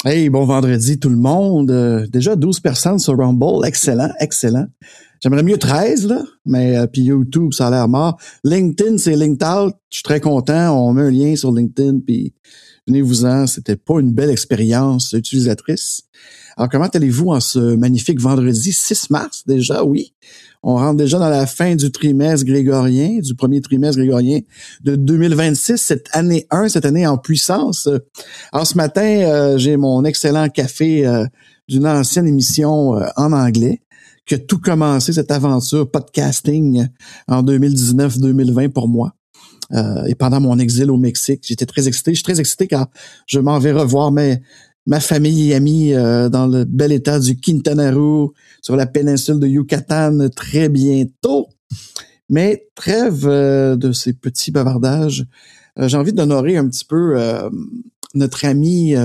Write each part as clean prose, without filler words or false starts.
Hey, bon vendredi tout le monde. Déjà 12 personnes sur Rumble. Excellent, excellent. J'aimerais mieux 13, là, mais puis YouTube, ça a l'air mort. LinkedIn, c'est linked out. Je suis très content. On met un lien sur LinkedIn, puis venez-vous-en. C'était pas une belle expérience utilisatrice. Alors, comment allez-vous en ce magnifique vendredi 6 mars déjà? Oui. On rentre déjà dans la fin du trimestre grégorien, du premier trimestre grégorien de 2026, cette année en puissance. Alors, ce matin, j'ai mon excellent café d'une ancienne émission en anglais qui a tout commencé, cette aventure podcasting en 2019-2020 pour moi. Et pendant mon exil au Mexique, j'étais très excité. Je suis très excité car je m'en vais revoir ma famille et amis dans le bel état du Quintana Roo, sur la péninsule de Yucatan, très bientôt. Mais trêve de ces petits bavardages. J'ai envie d'honorer un petit peu notre ami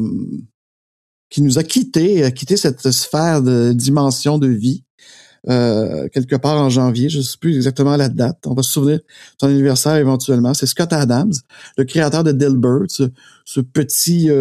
qui nous a quitté cette sphère de dimension de vie quelque part en janvier. Je ne sais plus exactement la date. On va se souvenir de son anniversaire éventuellement. C'est Scott Adams, le créateur de Dilbert, ce petit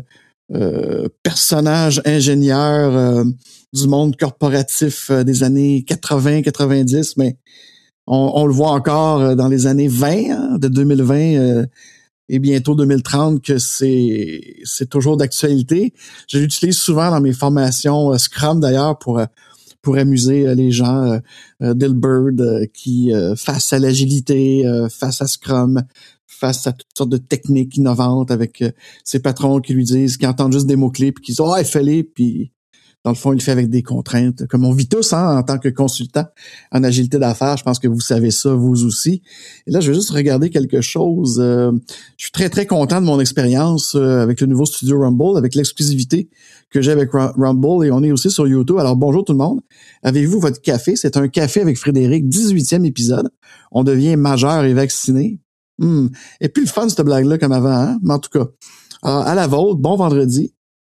personnage ingénieur du monde corporatif des années 80-90, mais on le voit encore dans les années 20, de 2020 et bientôt 2030, que c'est toujours d'actualité. Je l'utilise souvent dans mes formations Scrum d'ailleurs pour amuser les gens. Dilbert qui, face à l'agilité, face à Scrum, face à toutes sortes de techniques innovantes avec ses patrons qui lui disent, qui entendent juste des mots-clés, puis qui disent « Ah, fais-les », puis dans le fond, il le fait avec des contraintes, comme on vit tous en tant que consultant en agilité d'affaires. Je pense que vous savez ça, vous aussi. Et là, je vais juste regarder quelque chose. Je suis très, très content de mon expérience avec le nouveau studio Rumble, avec l'exclusivité que j'ai avec Rumble, et on est aussi sur YouTube. Alors, bonjour tout le monde. Avez-vous votre café? C'est un café avec Frédéric, 18e épisode. On devient majeur et vacciné. Et puis le fun, cette blague-là, comme avant, hein? Mais en tout cas, à la vôtre, bon vendredi.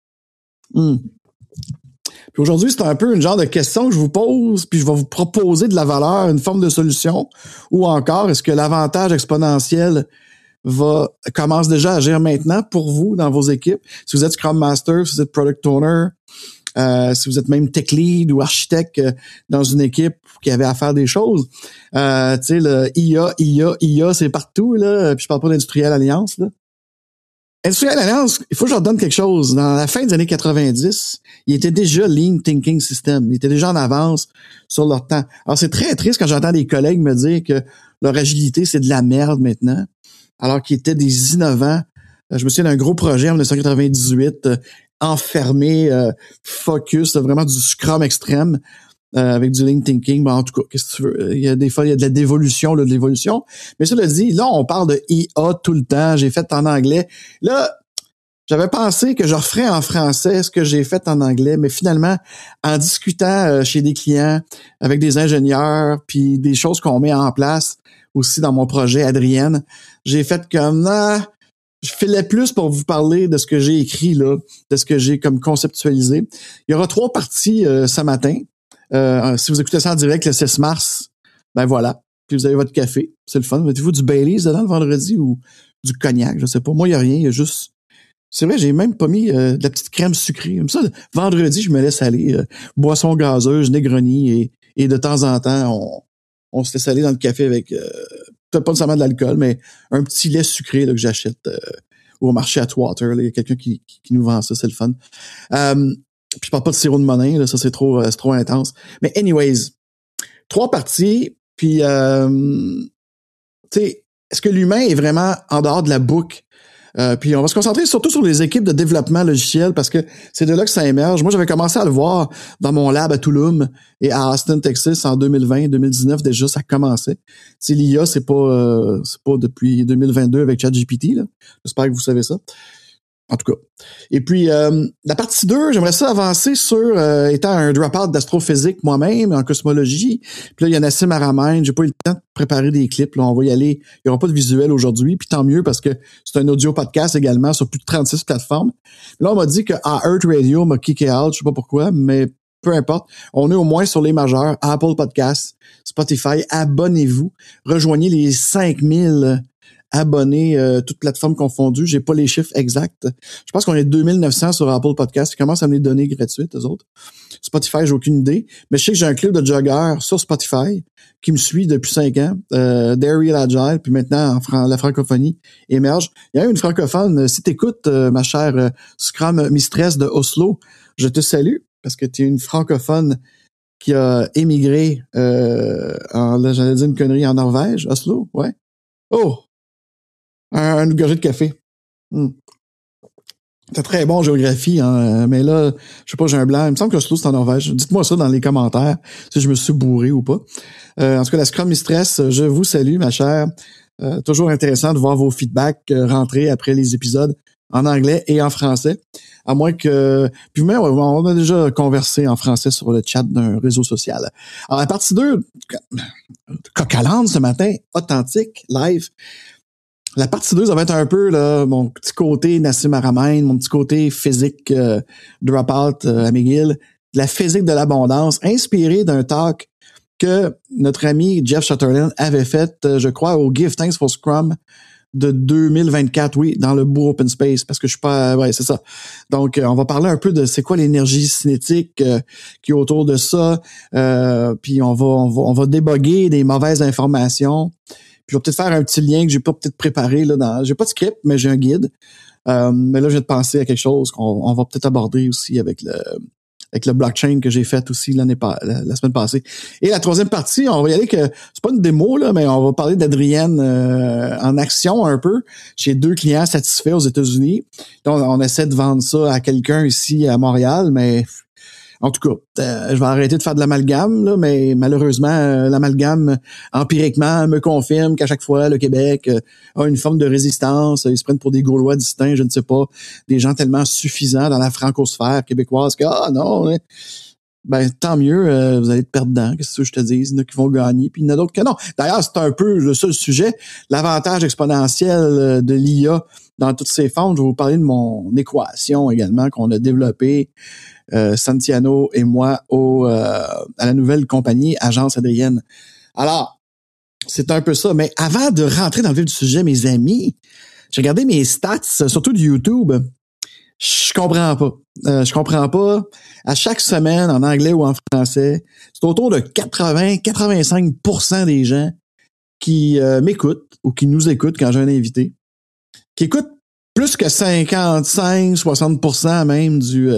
Puis aujourd'hui, c'est un peu une genre de question que je vous pose, puis je vais vous proposer de la valeur, une forme de solution, ou encore, est-ce que l'avantage exponentiel commence déjà à agir maintenant pour vous dans vos équipes? Si vous êtes Scrum Master, si vous êtes Product Owner, si vous êtes même Tech Lead ou architecte dans une équipe qui avait à faire des choses, tu sais, le IA, c'est partout, là, puis je parle pas d'Industrial Alliance, là. Industrial Alliance, il faut que je leur donne quelque chose. Dans la fin des années 90, il était déjà Lean Thinking System. Il était déjà en avance sur leur temps. Alors, c'est très triste quand j'entends des collègues me dire que leur agilité, c'est de la merde maintenant, alors qu'ils étaient des innovants. Je me souviens d'un gros projet en 1998, enfermé, focus, vraiment du Scrum extrême. Avec du Lean Thinking, en tout cas, qu'est-ce que tu veux? Il y a des fois, il y a de la dévolution, là, de l'évolution. Mais cela dit, là, on parle de IA tout le temps. J'ai fait en anglais. Là, j'avais pensé que je referais en français ce que j'ai fait en anglais, mais finalement, en discutant chez des clients, avec des ingénieurs, puis des choses qu'on met en place aussi dans mon projet Adrienne, j'ai fait comme je filais plus pour vous parler de ce que j'ai écrit, là, de ce que j'ai comme conceptualisé. Il y aura 3 parties ce matin. Si vous écoutez ça en direct le 6 mars, ben voilà. Puis vous avez votre café. C'est le fun. Mettez-vous du Baileys dedans le vendredi ou du cognac, je sais pas. Moi, il n'y a rien. Il y a juste... C'est vrai, j'ai même pas mis de la petite crème sucrée. Comme ça, vendredi, je me laisse aller. Boisson gazeuse, Negroni et de temps en temps, on se laisse aller dans le café avec peut-être pas nécessairement de l'alcool, mais un petit lait sucré là, que j'achète au marché Atwater. Il y a quelqu'un qui nous vend ça, c'est le fun. Puis je parle pas de sirop de Monin, là, ça c'est trop intense. Mais anyways, 3 parties, puis tu sais, est-ce que l'humain est vraiment en dehors de la boucle? Puis on va se concentrer surtout sur les équipes de développement logiciel parce que c'est de là que ça émerge. Moi, j'avais commencé à le voir dans mon lab à Tulum et à Austin, Texas en 2020, 2019 déjà, ça commençait. Tu sais, l'IA, c'est pas depuis 2022 avec ChatGPT, là. J'espère que vous savez ça. En tout cas. Et puis, la partie 2, j'aimerais ça avancer sur, étant un drop-out d'astrophysique moi-même, en cosmologie. Puis là, il y a Nassim Haramein. J'ai pas eu le temps de préparer des clips. Là, on va y aller. Il y aura pas de visuel aujourd'hui. Puis tant mieux parce que c'est un audio podcast également sur plus de 36 plateformes. Là, on m'a dit que Earth Radio m'a kické out. Je sais pas pourquoi, mais peu importe. On est au moins sur les majeurs. Apple Podcasts, Spotify. Abonnez-vous. Rejoignez les 5000 abonnés, toutes plateformes confondues. J'ai pas les chiffres exacts. Je pense qu'on est 2900 sur Apple Podcast. Ils commencent à me les donner gratuites, eux autres. Spotify, j'ai aucune idée. Mais je sais que j'ai un club de joggeurs sur Spotify qui me suit depuis 5 ans. Dairy Agile, puis maintenant la francophonie émerge. Il y a une francophone. Si t'écoutes, ma chère Scrum Mistress de Oslo, je te salue parce que tu es une francophone qui a émigré là, j'allais dire une connerie, en Norvège, Oslo, ouais. Oh! Une gorgée de café. C'est très bon en géographie, hein, mais là, je sais pas, j'ai un blanc. Il me semble que Oslo, c'est en Norvège. Dites-moi ça dans les commentaires, si je me suis bourré ou pas. En tout cas, la Scrum Mistress, je vous salue, ma chère. Toujours intéressant de voir vos feedbacks rentrer après les épisodes en anglais et en français. À moins que... Puis même, on a déjà conversé en français sur le chat d'un réseau social. Alors, la partie 2, coq à l'âne ce matin, authentique, live. La partie 2, ça va être un peu là, mon petit côté Nassim Haramein, mon petit côté physique dropout à McGill, la physique de l'abondance, inspiré d'un talk que notre ami Jeff Sutherland avait fait, je crois, au Give Thanks for Scrum de 2024, oui, dans le beau open space, parce que je suis pas... Ouais, c'est ça. Donc, on va parler un peu de c'est quoi l'énergie cinétique qui est autour de ça, puis on va déboguer des mauvaises informations, puis je vais peut-être faire un petit lien que j'ai pas peut-être préparé, là, j'ai pas de script, mais j'ai un guide, mais là, je viens de penser à quelque chose qu'on va peut-être aborder aussi avec le blockchain que j'ai fait aussi la semaine passée. Et la troisième partie, on va y aller que c'est pas une démo là, mais on va parler d'Adrienne en action un peu chez 2 clients satisfaits aux États-Unis. Donc on essaie de vendre ça à quelqu'un ici à Montréal, mais en tout cas, je vais arrêter de faire de l'amalgame, là, mais malheureusement, l'amalgame, empiriquement, me confirme qu'à chaque fois, le Québec a une forme de résistance. Ils se prennent pour des Gaulois distincts, je ne sais pas, des gens tellement suffisants dans la francosphère québécoise que, non, ben tant mieux, vous allez être perdants, qu'est-ce que je te dis? Il y en a qui vont gagner, puis il y en a d'autres que non. D'ailleurs, c'est un peu le seul sujet, l'avantage exponentiel de l'IA dans toutes ses formes. Je vais vous parler de mon équation également qu'on a développée, Santiano et moi, à la nouvelle compagnie Agence Adrienne. Alors, c'est un peu ça. Mais avant de rentrer dans le vif du sujet, mes amis, j'ai regardé mes stats, surtout de YouTube. Je comprends pas. Je comprends pas. À chaque semaine, en anglais ou en français, c'est autour de 80-85% des gens qui m'écoutent ou qui nous écoutent quand j'ai un invité, qui écoutent plus que 55-60% même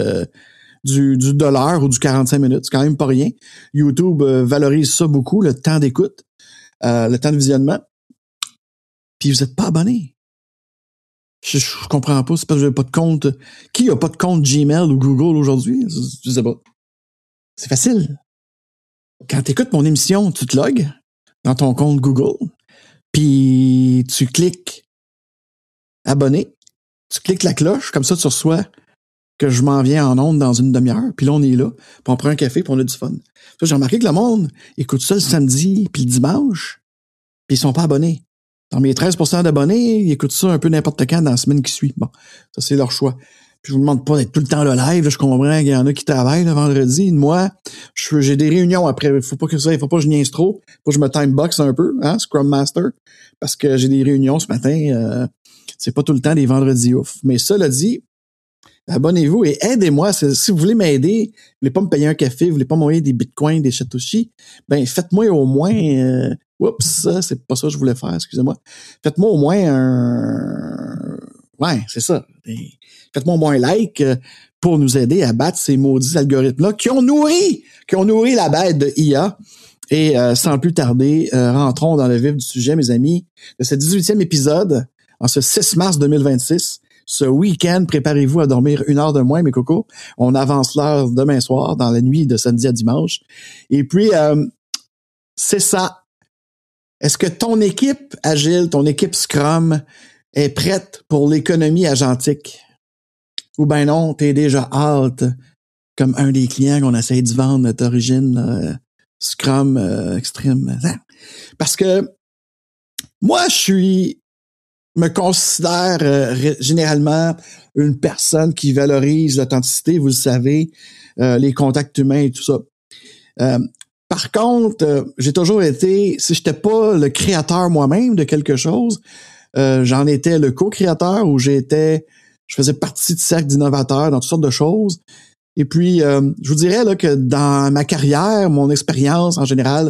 du dollar ou du 45 minutes. C'est quand même pas rien. YouTube valorise ça beaucoup, le temps d'écoute, le temps de visionnement. Puis vous êtes pas abonné. Je comprends pas. C'est parce que j'avais pas de compte. Qui a pas de compte Gmail ou Google aujourd'hui? Je sais pas. C'est facile. Quand t'écoutes mon émission, tu te logs dans ton compte Google, puis tu cliques abonner, tu cliques la cloche, comme ça tu reçois que je m'en viens en ondes dans une demi-heure, puis là on est là, puis on prend un café, puis on a du fun. Ça, j'ai remarqué que le monde écoute ça le samedi puis le dimanche, puis ils sont pas abonnés. Dans mes 13% d'abonnés, ils écoutent ça un peu n'importe quand dans la semaine qui suit. Bon, ça c'est leur choix. Puis je vous demande pas d'être tout le temps le live, là, je comprends qu'il y en a qui travaillent le vendredi. Moi, j'ai des réunions après, faut pas que je niaise trop, faut que je me timebox un peu, hein, Scrum Master, parce que j'ai des réunions ce matin, c'est pas tout le temps des vendredis ouf. Mais cela dit, abonnez-vous et aidez-moi. Si vous voulez m'aider, vous voulez pas me payer un café, vous voulez pas m'envoyer des bitcoins, des satoshi, ben faites-moi au moins... oups, c'est pas ça que je voulais faire, excusez-moi. Faites-moi au moins un... Ouais, c'est ça. Faites-moi au moins un like pour nous aider à battre ces maudits algorithmes-là qui ont nourri la bête de IA. Et sans plus tarder, rentrons dans le vif du sujet, mes amis, de ce 18e épisode, en ce 6 mars 2026. Ce week-end, préparez-vous à dormir 1 heure de moins, mes cocos. On avance l'heure demain soir, dans la nuit de samedi à dimanche. Et puis, c'est ça. Est-ce que ton équipe Agile, ton équipe Scrum est prête pour l'économie agentique? Ou ben non, t'es déjà out, comme un des clients qu'on essaie de vendre d'origine Scrum Extreme. Parce que moi, me considère généralement une personne qui valorise l'authenticité, vous le savez, les contacts humains et tout ça. Par contre, j'ai toujours été, si j'étais pas le créateur moi-même de quelque chose, J'en étais le co-créateur où je faisais partie de cercle d'innovateurs dans toutes sortes de choses. Et puis, je vous dirais là que dans ma carrière, mon expérience en général,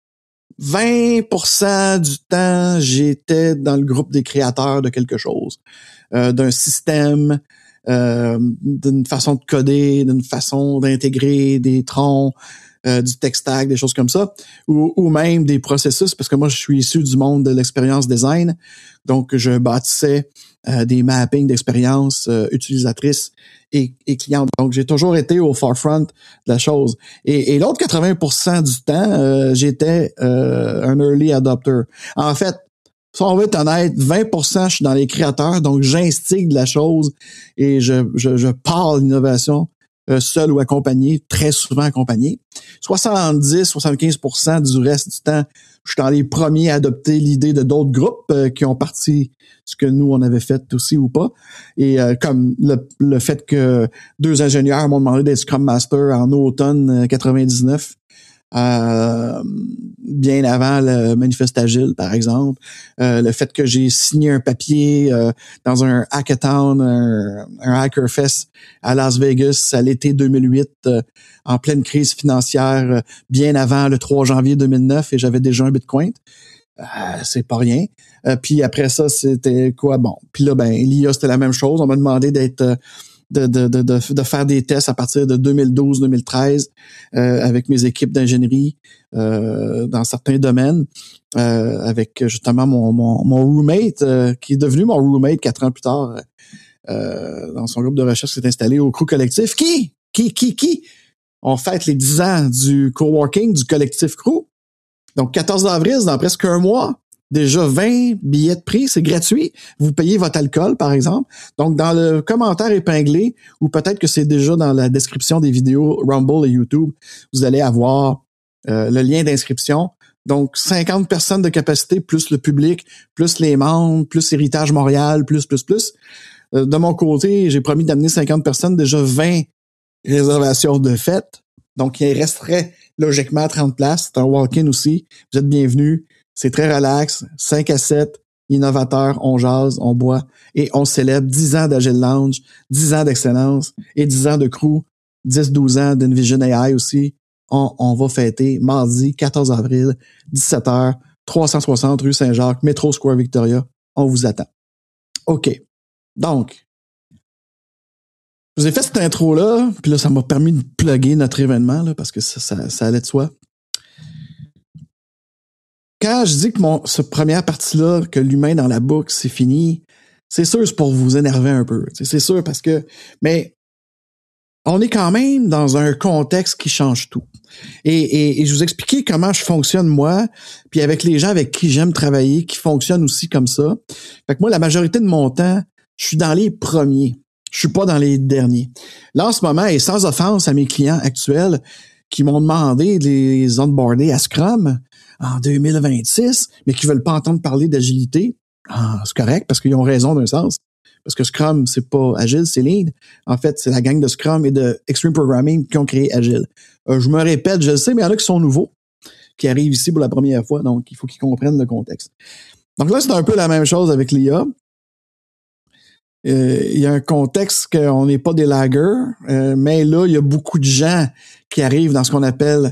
20% du temps, j'étais dans le groupe des créateurs de quelque chose, d'un système, d'une façon de coder, d'une façon d'intégrer des troncs, du tech stack, des choses comme ça, ou même des processus, parce que moi, je suis issu du monde de l'expérience design, donc je bâtissais des mappings d'expérience utilisatrice et cliente. Donc, j'ai toujours été au forefront de la chose. Et l'autre 80% du temps, j'étais un early adopter. En fait, si on veut être honnête, 20% je suis dans les créateurs, donc j'instigue de la chose et je parle l'innovation seul ou accompagné, très souvent accompagné. 70-75% du reste du temps, je suis dans les premiers à adopter l'idée de d'autres groupes qui ont parti ce que nous, on avait fait aussi ou pas. Et comme le fait que 2 ingénieurs m'ont demandé d'être Scrum Master en automne 99, bien avant le manifeste agile, par exemple. Le fait que j'ai signé un papier dans un hackathon, un Hackerfest à Las Vegas à l'été 2008, en pleine crise financière, bien avant le 3 janvier 2009, et j'avais déjà un Bitcoin. C'est pas rien. Puis après ça, c'était quoi? Bon. Puis là, l'IA, c'était la même chose. On m'a demandé d'être de faire des tests à partir de 2012-2013 avec mes équipes d'ingénierie dans certains domaines, avec justement mon roommate qui est devenu mon roommate 4 ans plus tard dans son groupe de recherche qui s'est installé au Crew Collectif. Qui? On fête les 10 ans du coworking du collectif Crew. Donc, 14 avril, dans presque un mois, déjà 20 billets de prix, c'est gratuit. Vous payez votre alcool, par exemple. Donc, dans le commentaire épinglé, ou peut-être que c'est déjà dans la description des vidéos Rumble et YouTube, vous allez avoir le lien d'inscription. Donc, 50 personnes de capacité, plus le public, plus les membres, plus Héritage Montréal, plus. De mon côté, j'ai promis d'amener 50 personnes, déjà 20 réservations de fête. Donc, il resterait logiquement 30 places. C'est un walk-in aussi. Vous êtes bienvenus. C'est très relax. 5 à 7, innovateurs, on jase, on boit et on célèbre 10 ans d'Agile Lounge, 10 ans d'excellence et 10 ans de crew, 10-12 ans d'Envision AI aussi. On va fêter mardi 14 avril, 17h, 360 rue Saint-Jacques, Métro Square Victoria. On vous attend. OK. Donc, je vous ai fait cette intro-là, puis là, ça m'a permis de plugger notre événement, là, parce que ça allait de soi. Quand je dis que cette première partie-là, que l'humain dans la boucle, c'est fini, c'est sûr, c'est pour vous énerver un peu. C'est sûr parce que, mais on est quand même dans un contexte qui change tout. Et je vous expliquais comment je fonctionne moi, puis avec les gens avec qui j'aime travailler, qui fonctionnent aussi comme ça. Fait que moi, la majorité de mon temps, je suis dans les premiers. Je suis pas dans les derniers. Là, en ce moment, et sans offense à mes clients actuels qui m'ont demandé de les onboarder à Scrum en 2026, mais qui veulent pas entendre parler d'agilité, c'est correct parce qu'ils ont raison d'un sens. Parce que Scrum, c'est pas Agile, c'est Lean. En fait, c'est la gang de Scrum et de Extreme Programming qui ont créé Agile. Je me répète, je le sais, mais il y en a qui sont nouveaux, qui arrivent ici pour la première fois, donc il faut qu'ils comprennent le contexte. Donc là, c'est un peu la même chose avec l'IA. Il y a un contexte qu'on n'est pas des laggers, mais là, il y a beaucoup de gens qui arrivent dans ce qu'on appelle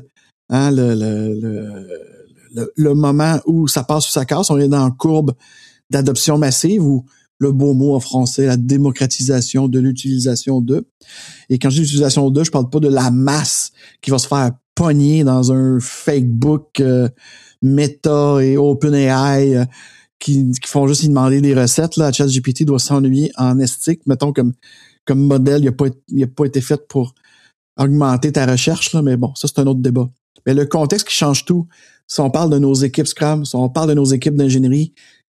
le moment où ça passe ou ça casse. On est dans une courbe d'adoption massive ou le beau mot en français, la démocratisation de l'utilisation de. Et quand je dis l'utilisation de, je parle pas de la masse qui va se faire pogner dans un fake book Meta et OpenAI qui font juste y demander des recettes. Là, ChatGPT doit s'ennuyer en estique. Mettons comme modèle, il a pas été fait pour augmenter ta recherche, là, mais bon, ça, c'est un autre débat. Mais le contexte qui change tout, si on parle de nos équipes Scrum, si on parle de nos équipes d'ingénierie,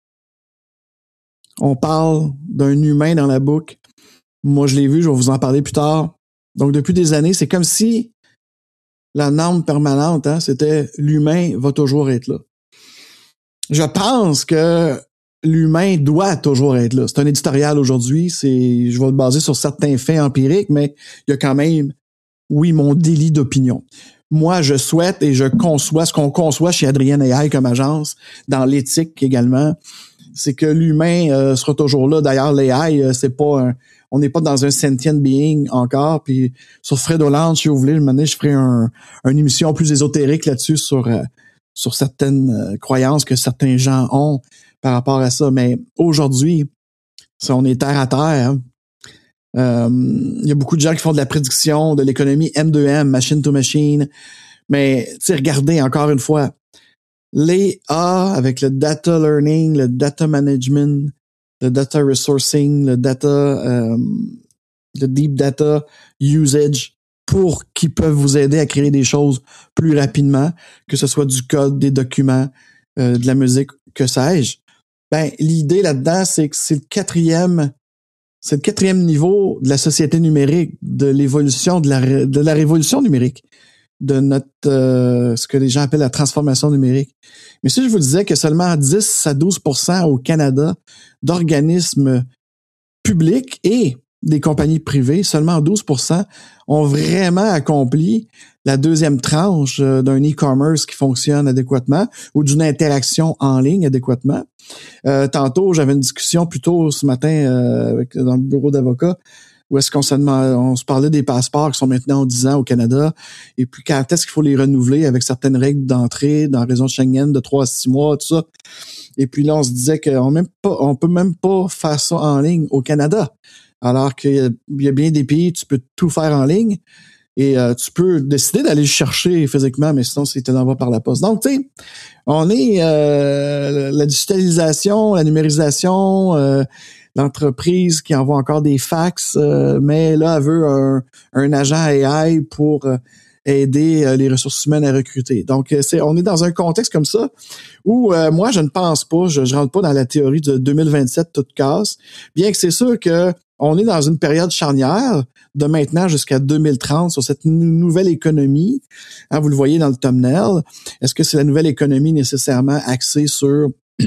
on parle d'un humain dans la boucle. Moi, je l'ai vu, je vais vous en parler plus tard. Donc, depuis des années, c'est comme si la norme permanente, c'était l'humain va toujours être là. Je pense que l'humain doit toujours être là. C'est un éditorial aujourd'hui, je vais le baser sur certains faits empiriques, mais il y a quand même, oui, mon délit d'opinion. Moi, je souhaite et je conçois ce qu'on conçoit chez Adrien AI comme agence, dans l'éthique également, c'est que l'humain sera toujours là. D'ailleurs, l'AI, on n'est pas dans un sentient being encore. Puis sur Fred Hollande, si vous voulez, je ferai une émission plus ésotérique là-dessus sur certaines croyances que certains gens ont par rapport à ça. Mais aujourd'hui, si on est terre à terre, il y a beaucoup de gens qui font de la prédiction de l'économie M2M, machine to machine. Mais regardez encore une fois, l'IA avec le data learning, le data management, le data resourcing, le deep data usage pour qu'ils peuvent vous aider à créer des choses plus rapidement, que ce soit du code, des documents, de la musique, que sais-je. Ben, l'idée là-dedans, c'est que c'est le quatrième niveau de la société numérique, de l'évolution, de la révolution numérique, de notre ce que les gens appellent la transformation numérique. Mais si je vous disais que seulement 10 à 12% au Canada d'organismes publics et des compagnies privées, seulement 12% ont vraiment accompli la deuxième tranche d'un e-commerce qui fonctionne adéquatement ou d'une interaction en ligne adéquatement. Tantôt, j'avais une discussion plus tôt ce matin dans le bureau d'avocat où est-ce on se parlait des passeports qui sont maintenant 10 ans au Canada et puis quand est-ce qu'il faut les renouveler avec certaines règles d'entrée dans la région de Schengen de 3 à 6 mois, tout ça. Et puis là, on se disait on peut même pas faire ça en ligne au Canada. Alors qu'il y a bien des pays, tu peux tout faire en ligne et tu peux décider d'aller le chercher physiquement, mais sinon, c'est te l'envoie par la poste. Donc, tu sais, on est la digitalisation, la numérisation, l'entreprise qui envoie encore des fax, mais là, elle veut un agent AI pour aider les ressources humaines à recruter. Donc, on est dans un contexte comme ça où moi, je ne pense pas, je rentre pas dans la théorie de 2027 toute casse, bien que c'est sûr que on est dans une période charnière de maintenant jusqu'à 2030 sur cette nouvelle économie. Hein, vous le voyez dans le thumbnail. Est-ce que c'est la nouvelle économie nécessairement axée sur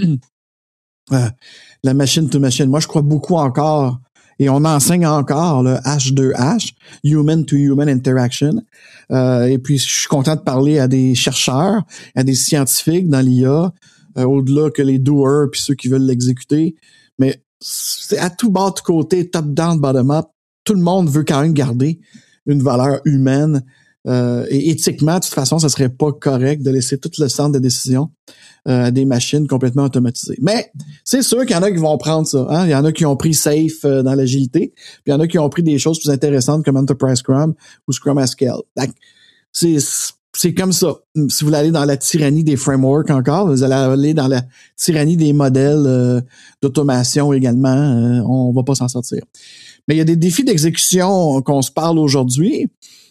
la machine to machine? Moi, je crois beaucoup encore, et on enseigne encore le H2H, Human to Human Interaction. Et puis, je suis content de parler à des chercheurs, à des scientifiques dans l'IA, au-delà que les doers puis ceux qui veulent l'exécuter. Mais c'est à tout bas, de côté, top-down, bottom-up. Tout le monde veut quand même garder une valeur humaine. Et éthiquement, de toute façon, ça serait pas correct de laisser tout le centre de décision à des machines complètement automatisées. Mais c'est sûr qu'il y en a qui vont prendre ça. Hein? Il y en a qui ont pris Safe dans l'agilité, puis il y en a qui ont pris des choses plus intéressantes comme Enterprise Scrum ou Scrum at Scale. Donc, c'est comme ça. Si vous voulez aller dans la tyrannie des frameworks encore, vous allez aller dans la tyrannie des modèles d'automation également. On va pas s'en sortir. Mais il y a des défis d'exécution qu'on se parle aujourd'hui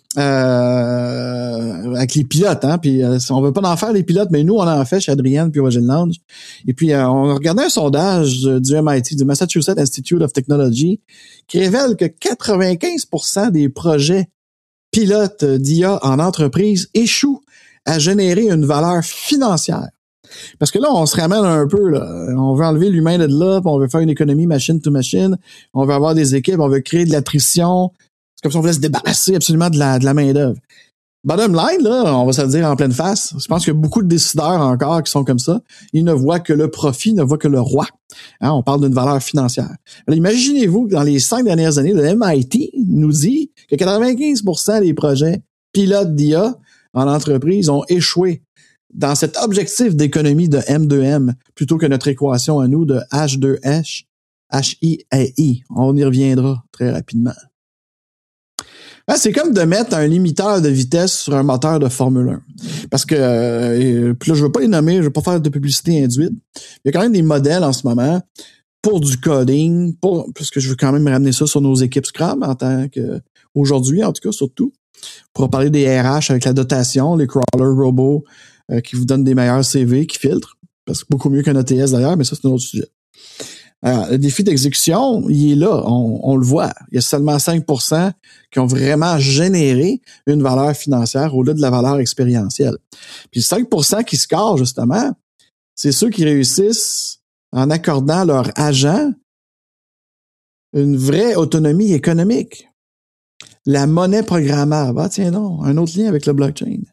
avec les pilotes. Hein? Puis on veut pas en faire les pilotes, mais nous, on en fait chez Adrienne puis Roger Lounge. Et puis, on regardait un sondage du MIT, du Massachusetts Institute of Technology, qui révèle que 95% des projets pilotes d'IA en entreprise échouent à générer une valeur financière. Parce que là, on se ramène un peu, là. On veut enlever l'humain de là, puis on veut faire une économie machine to machine, on veut avoir des équipes, on veut créer de l'attrition. C'est comme si on voulait se débarrasser absolument de la main-d'œuvre. Bottom line, là, on va se le dire en pleine face. Je pense qu'il y a beaucoup de décideurs encore qui sont comme ça. Ils ne voient que le profit, ils ne voient que le roi. Hein, on parle d'une valeur financière. Alors, imaginez-vous que dans les 5 dernières années, le MIT nous dit que 95% des projets pilotes d'IA en entreprise ont échoué dans cet objectif d'économie de M2M plutôt que notre équation à nous de H2H, HI. On y reviendra très rapidement. C'est comme de mettre un limiteur de vitesse sur un moteur de Formule 1. Parce que, puis là, je veux pas les nommer, je veux pas faire de publicité induite. Il y a quand même des modèles en ce moment pour du coding, parce que je veux quand même ramener ça sur nos équipes Scrum en tant que, aujourd'hui, en tout cas, surtout. Pour parler des RH avec la dotation, les crawlers robots qui vous donnent des meilleurs CV, qui filtrent. Parce que beaucoup mieux qu'un ATS d'ailleurs, mais ça, c'est un autre sujet. Alors, le défi d'exécution, il est là, on le voit. Il y a seulement 5% qui ont vraiment généré une valeur financière au-delà de la valeur expérientielle. Puis 5% qui scorent, justement, c'est ceux qui réussissent en accordant leur agent une vraie autonomie économique. La monnaie programmable. Ah, tiens non, un autre lien avec le blockchain.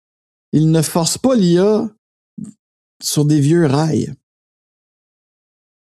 Ils ne forcent pas l'IA sur des vieux rails.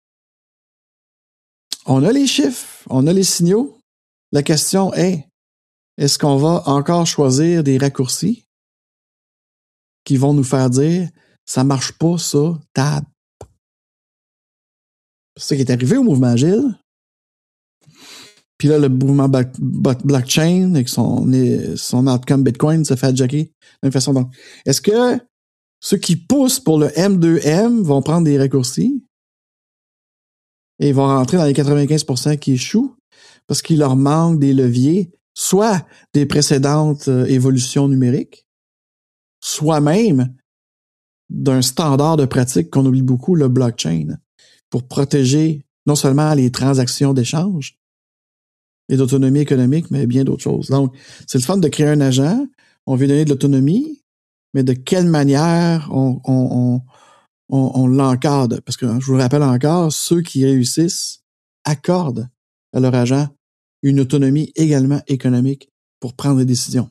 On a les chiffres, on a les signaux. La question est, est-ce qu'on va encore choisir des raccourcis qui vont nous faire dire ça marche pas, ça, tab. C'est ça qui est arrivé au mouvement agile. Puis là, le mouvement blockchain avec son outcome Bitcoin se fait jacker de la même façon. Donc, est-ce que ceux qui poussent pour le M2M vont prendre des raccourcis et vont rentrer dans les 95% qui échouent parce qu'il leur manque des leviers, soit des précédentes évolutions numériques, soit même d'un standard de pratique qu'on oublie beaucoup, le blockchain, pour protéger non seulement les transactions d'échange et d'autonomie économique, mais bien d'autres choses. Donc, c'est le fun de créer un agent, on veut donner de l'autonomie, mais de quelle manière on l'encadre? Parce que je vous le rappelle encore, ceux qui réussissent accordent à leur agent une autonomie également économique pour prendre des décisions.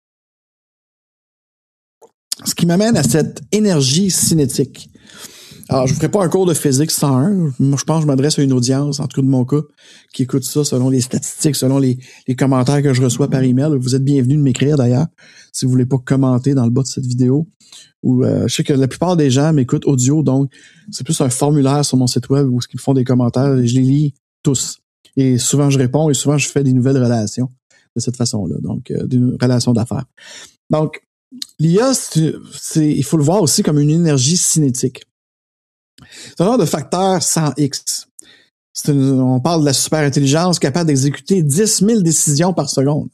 Ce qui m'amène à cette énergie cinétique. Alors, je ne vous ferai pas un cours de physique 101. Moi, je pense que je m'adresse à une audience, en tout cas de mon cas, qui écoute ça selon les statistiques, selon les commentaires que je reçois par email. Vous êtes bienvenus de m'écrire d'ailleurs, si vous voulez pas commenter dans le bas de cette vidéo. Ou je sais que la plupart des gens m'écoutent audio, donc c'est plus un formulaire sur mon site web où ils font des commentaires et je les lis tous. Et souvent, je réponds et souvent, je fais des nouvelles relations de cette façon-là, donc des relations d'affaires. Donc, l'IA, il faut le voir aussi comme une énergie cinétique. C'est un genre de facteur 100x. On parle de la super-intelligence capable d'exécuter 10 000 décisions par seconde.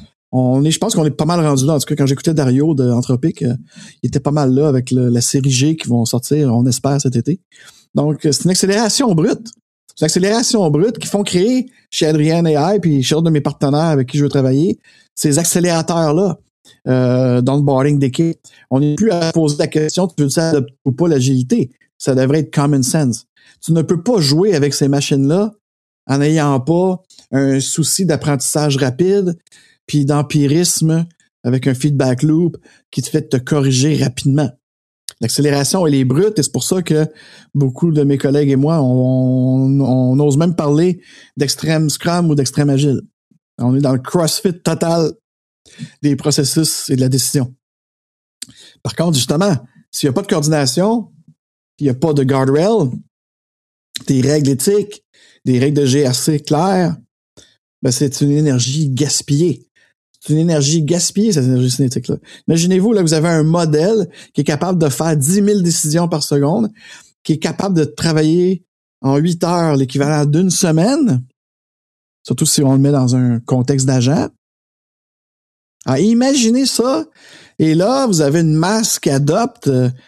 Je pense qu'on est pas mal rendu là. En tout cas, quand j'écoutais Dario de Anthropic, il était pas mal là avec la série G qui vont sortir, on espère, cet été. Donc, c'est une accélération brute. C'est une accélération brute qui font créer chez Adrienne AI puis chez d'autres de mes partenaires avec qui je veux travailler, ces accélérateurs-là d'onboarding d'équipe. On n'est plus à poser la question, tu veux adopter ou pas l'agilité? Ça devrait être common sense. Tu ne peux pas jouer avec ces machines-là en n'ayant pas un souci d'apprentissage rapide puis d'empirisme avec un feedback loop qui te fait te corriger rapidement. L'accélération, elle est brute et c'est pour ça que beaucoup de mes collègues et moi, on ose même parler d'extrême Scrum ou d'extrême Agile. On est dans le CrossFit total des processus et de la décision. Par contre, justement, s'il n'y a pas de coordination, il n'y a pas de guardrail, des règles éthiques, des règles de GRC claires, ben c'est une énergie gaspillée. C'est une énergie gaspillée, cette énergie cinétique-là. Imaginez-vous, là, vous avez un modèle qui est capable de faire 10 000 décisions par seconde, qui est capable de travailler en 8 heures, l'équivalent d'une semaine, surtout si on le met dans un contexte d'agent. Alors, imaginez ça, et là, vous avez une masse qui adopte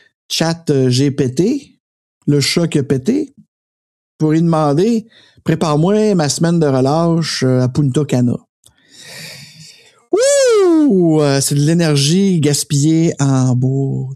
ChatGPT, le chat qui a pété, pour lui demander « Prépare-moi ma semaine de relâche à Punta Cana ». Ouh! C'est de l'énergie gaspillée en beau.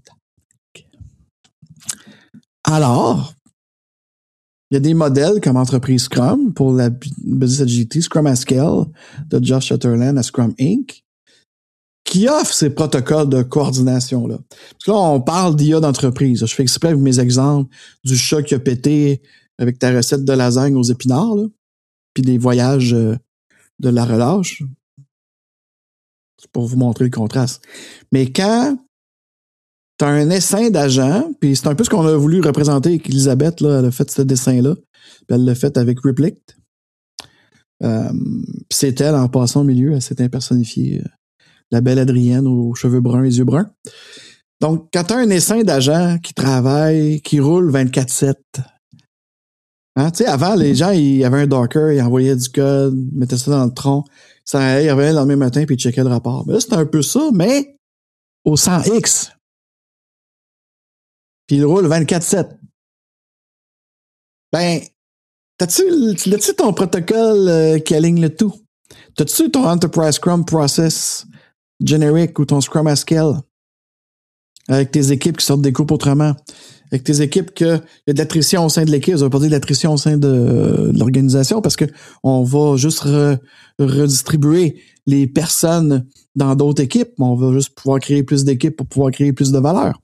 Alors, il y a des modèles comme Entreprise Scrum pour la Business Agility, Scrum at Scale de Josh Sutherland à Scrum Inc., qui offre ces protocoles de coordination-là. Parce que là, on parle d'IA d'entreprise. Je fais exprès avec mes exemples du chat qui a pété avec ta recette de lasagne aux épinards, là, puis des voyages de la relâche. C'est pour vous montrer le contraste. Mais quand tu as un essaim d'agents, puis c'est un peu ce qu'on a voulu représenter avec Elisabeth, là, elle a fait ce dessin-là, puis elle l'a fait avec Replict. C'est elle, en passant au milieu, elle s'est impersonnifiée. La belle Adrienne aux cheveux bruns et yeux bruns. Donc, quand tu as un essaim d'agents qui travaillent, qui roulent 24/7, hein, tu sais, avant, les gens, ils avaient un Docker, ils envoyaient du code, ils mettaient ça dans le tronc, ça, ils revenaient le lendemain matin puis ils checkaient le rapport. Mais là, c'est un peu ça, mais au 100x. Puis ils roulent 24/7. Ben, l'as-tu ton protocole qui aligne le tout? T'as-tu ton Enterprise Scrum Process Generic ou ton Scrum at Scale avec tes équipes qui sortent des coupes autrement, avec tes équipes qu'il y a de l'attrition au sein de l'équipe, ça veut pas dire de l'attrition au sein de l'organisation parce que on va juste redistribuer les personnes dans d'autres équipes, on va juste pouvoir créer plus d'équipes pour pouvoir créer plus de valeur.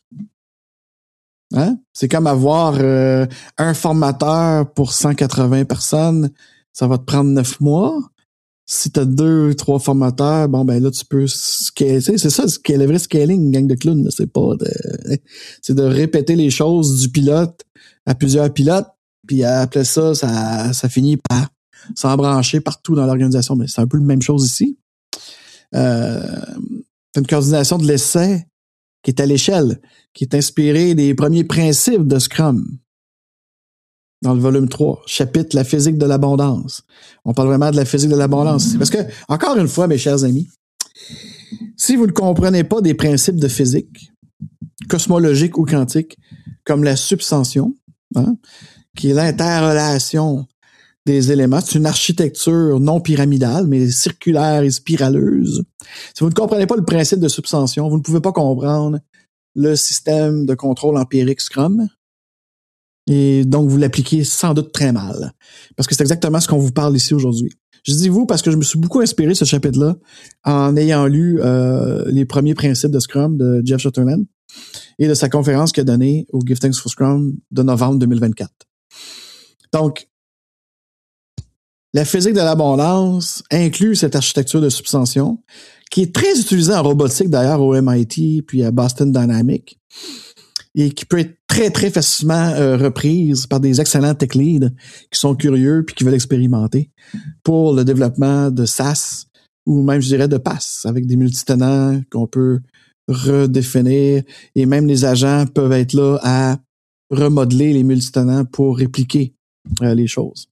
Hein? C'est comme avoir un formateur pour 180 personnes ça va te prendre 9 mois. Si tu as 2, 3 formateurs, bon, ben là, tu peux scaler. C'est ça, le vrai scaling, une gang de clowns. Là. C'est de répéter les choses du pilote à plusieurs pilotes, puis après ça, ça finit par s'embrancher partout dans l'organisation. Mais c'est un peu la même chose ici. T'as une coordination de l'essai qui est à l'échelle, qui est inspirée des premiers principes de Scrum. Dans le volume 3, chapitre La physique de l'abondance. On parle vraiment de la physique de l'abondance. Parce que, encore une fois, mes chers amis, si vous ne comprenez pas des principes de physique, cosmologique ou quantique, comme la substantion, qui est l'interrelation des éléments, c'est une architecture non pyramidale, mais circulaire et spiraleuse. Si vous ne comprenez pas le principe de substantion, vous ne pouvez pas comprendre le système de contrôle empirique Scrum. Et donc, vous l'appliquez sans doute très mal. Parce que c'est exactement ce qu'on vous parle ici aujourd'hui. Je dis vous parce que je me suis beaucoup inspiré de ce chapitre-là en ayant lu les premiers principes de Scrum de Jeff Sutherland et de sa conférence qu'il a donnée au Give Thanks for Scrum de novembre 2024. Donc, la physique de l'abondance inclut cette architecture de substantion qui est très utilisée en robotique d'ailleurs au MIT puis à Boston Dynamics. Et qui peut être très, très facilement reprise par des excellents tech leads qui sont curieux puis qui veulent expérimenter pour le développement de SaaS ou même, je dirais, de PaaS avec des multitenants qu'on peut redéfinir et même les agents peuvent être là à remodeler les multitenants pour répliquer les choses.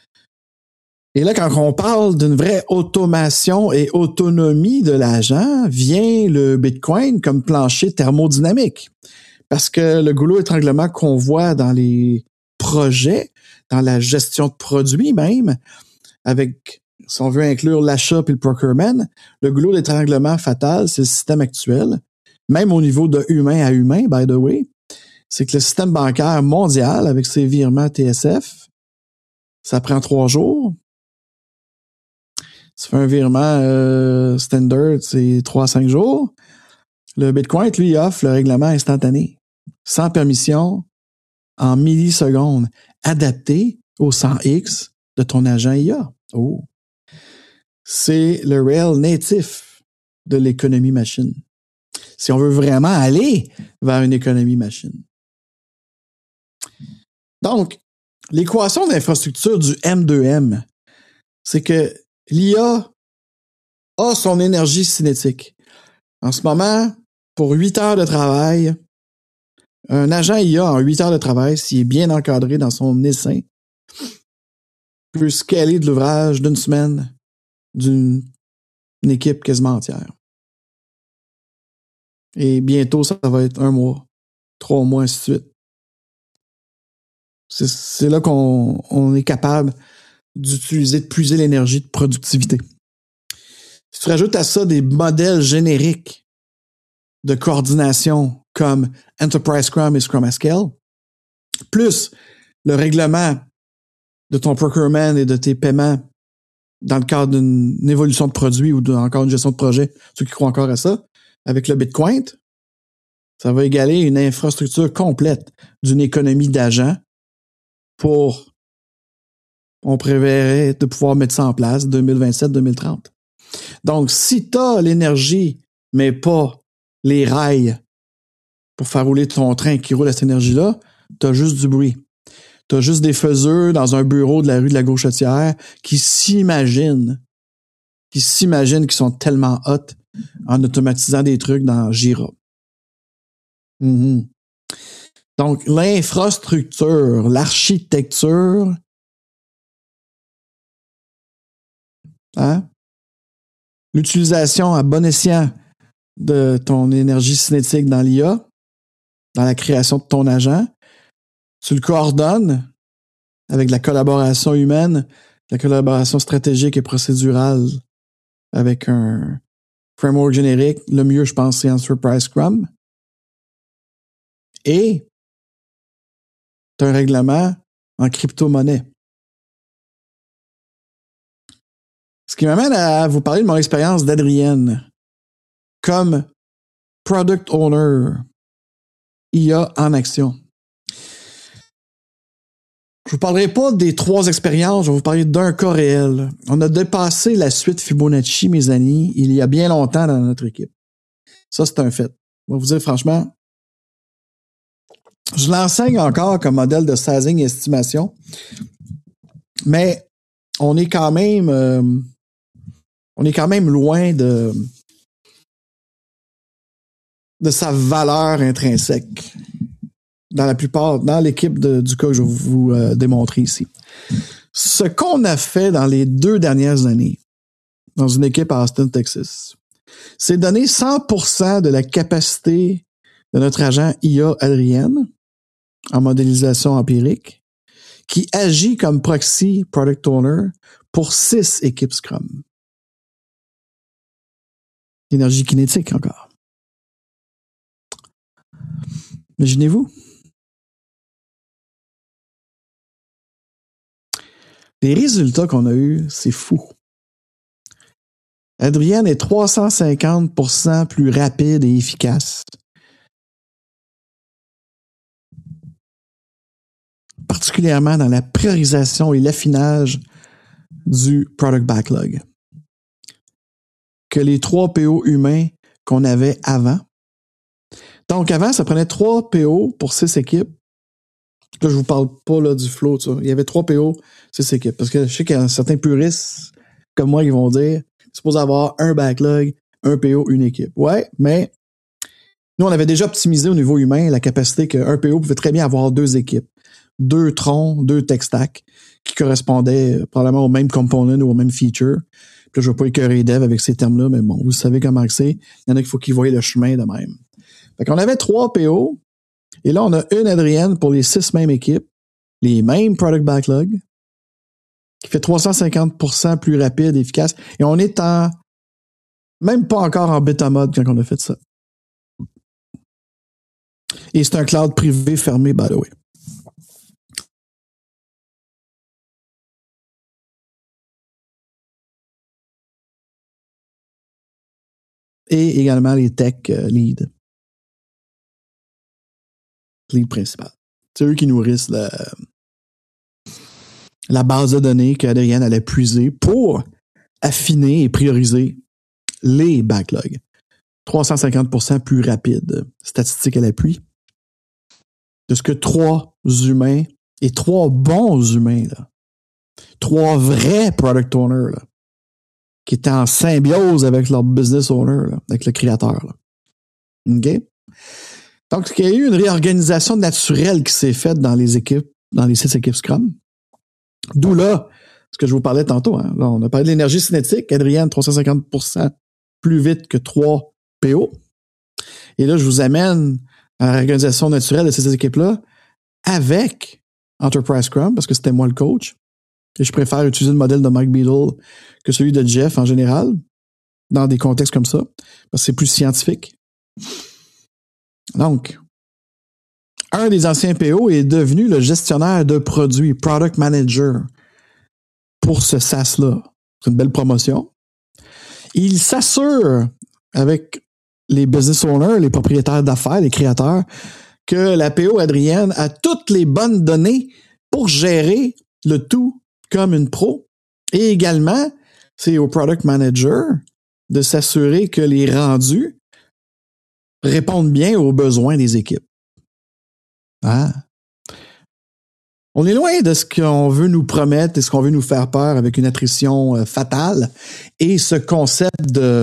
Et là, quand on parle d'une vraie automation et autonomie de l'agent, vient le Bitcoin comme plancher thermodynamique. Parce que le goulot étranglement qu'on voit dans les projets, dans la gestion de produits même, avec, si on veut inclure l'achat et le procurement, le goulot d'étranglement fatal, c'est le système actuel, même au niveau de humain à humain, by the way, c'est que le système bancaire mondial, avec ses virements TSF, ça prend 3 jours. Tu fais un virement standard, c'est 3 à 5 jours. Le Bitcoin, lui, offre le règlement instantané, sans permission, en millisecondes, adapté au 100X de ton agent IA. Oh. C'est le rail natif de l'économie machine. Si on veut vraiment aller vers une économie machine. Donc, l'équation d'infrastructure du M2M, c'est que l'IA a son énergie cinétique. En ce moment, pour 8 heures de travail, un agent IA en 8 heures de travail, s'il est bien encadré dans son essaim, peut scaler de l'ouvrage d'une semaine d'une équipe quasiment entière. Et bientôt, ça va être 1 mois, 3 mois, ainsi de suite. C'est là qu'on est capable d'utiliser, de puiser l'énergie de productivité. Si tu rajoutes à ça des modèles génériques de coordination comme Enterprise Scrum et Scrum at Scale, plus le règlement de ton procurement et de tes paiements dans le cadre d'une évolution de produit ou encore une gestion de projet, ceux qui croient encore à ça, avec le Bitcoin, ça va égaler une infrastructure complète d'une économie d'agents pour, on préverrait de pouvoir mettre ça en place 2027-2030. Donc, si tu as l'énergie, mais pas les rails pour faire rouler ton train qui roule à cette énergie-là, tu as juste du bruit. Tu as juste des faiseux dans un bureau de la rue de la Gauchetière qui s'imaginent qu'ils sont tellement hot en automatisant des trucs dans Jira. Mm-hmm. Donc, l'infrastructure, l'architecture, l'utilisation à bon escient de ton énergie cinétique dans l'IA, dans la création de ton agent, tu le coordonnes avec la collaboration humaine, la collaboration stratégique et procédurale avec un framework générique. Le mieux, je pense, c'est Enterprise Scrum. Et tu as un règlement en crypto-monnaie. Ce qui m'amène à vous parler de mon expérience d'Adrienne comme Product Owner IA en action. Je vous parlerai pas des 3 expériences, je vais vous parler d'un cas réel. On a dépassé la suite Fibonacci, mes amis, il y a bien longtemps dans notre équipe. Ça, c'est un fait. Je vais vous dire franchement, je l'enseigne encore comme modèle de sizing et estimation, mais on est quand même loin de sa valeur intrinsèque dans l'équipe du cas que je vais vous démontrer ici. Ce qu'on a fait dans les 2 dernières années dans une équipe à Austin, Texas, c'est donner 100% de la capacité de notre agent IA Adrienne en modélisation empirique qui agit comme proxy product owner pour 6 équipes Scrum. Énergie kinétique encore. Imaginez-vous. Les résultats qu'on a eus, c'est fou. Adrienne est 350% plus rapide et efficace. Particulièrement dans la priorisation et l'affinage du product backlog que les 3 PO humains qu'on avait avant. Donc, avant, ça prenait 3 PO pour 6 équipes. Là, je vous parle pas là, du flow, ça. Il y avait 3 PO, 6 équipes. Parce que je sais qu'il y a certains puristes comme moi qui vont dire c'est supposé avoir un backlog, un PO, une équipe. Ouais, mais nous, on avait déjà optimisé au niveau humain la capacité qu'un PO pouvait très bien avoir 2 équipes. 2 troncs, 2 tech stacks qui correspondaient probablement au même component ou au même feature. Puis là, je ne vais pas écœurer les devs avec ces termes-là, mais bon, vous savez comment c'est. Il y en a qu'il faut qu'ils voient le chemin de même. Fait qu'on avait 3 PO. Et là, on a une Adrienne pour les 6 mêmes équipes, les mêmes product backlog, qui fait 350% plus rapide et efficace. Et on est même pas encore en bêta mode quand on a fait ça. Et c'est un cloud privé fermé, by the way. Et également les tech lead principal. C'est eux qui nourrissent la base de données qu'Adrienne allait puiser pour affiner et prioriser les backlogs. 350% plus rapide. Statistique à l'appui. De ce que 3 humains et 3 bons humains, là, 3 vrais product owners, là, qui étaient en symbiose avec leur business owner, là, avec le créateur. Là. OK? Donc, il y a eu une réorganisation naturelle qui s'est faite dans les équipes, dans les 6 équipes Scrum. D'où là, ce que je vous parlais tantôt. Hein. Là, on a parlé de l'énergie cinétique. Adrienne, 350% plus vite que 3 PO. Et là, je vous amène à la réorganisation naturelle de ces équipes-là avec Enterprise Scrum, parce que c'était moi le coach. Et je préfère utiliser le modèle de Mike Beadle que celui de Jeff en général, dans des contextes comme ça, parce que c'est plus scientifique. Donc, un des anciens PO est devenu le gestionnaire de produits, Product Manager, pour ce SaaS-là. C'est une belle promotion. Il s'assure avec les business owners, les propriétaires d'affaires, les créateurs, que la PO Adrienne a toutes les bonnes données pour gérer le tout comme une pro. Et également, c'est au Product Manager de s'assurer que les rendus répondent bien aux besoins des équipes. Ah. On est loin de ce qu'on veut nous promettre et ce qu'on veut nous faire peur avec une attrition fatale et ce concept